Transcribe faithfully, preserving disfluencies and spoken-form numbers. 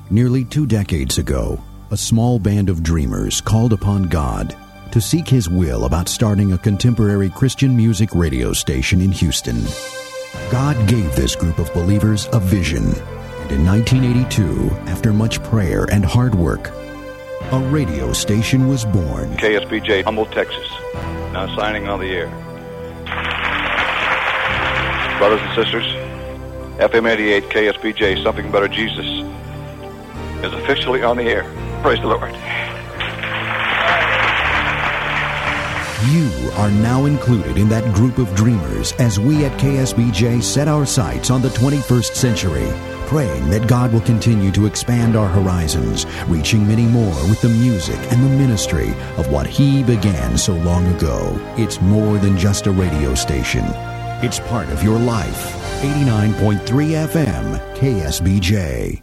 Nearly two decades ago, a small band of dreamers called upon God to seek His will about starting a contemporary Christian music radio station in Houston. God gave this group of believers a vision, and in nineteen eighty-two, after much prayer and hard work, a radio station was born. K S B J, Humble, Texas. Now signing on the air. Brothers and sisters, F M eighty-eight K S B J, Something Better Jesus, is officially on the air. Praise the Lord. You are now included in that group of dreamers as we at K S B J set our sights on the twenty-first century, praying that God will continue to expand our horizons, reaching many more with the music and the ministry of what He began so long ago. It's more than just a radio station. It's part of your life. eighty-nine point three F M, K S B J.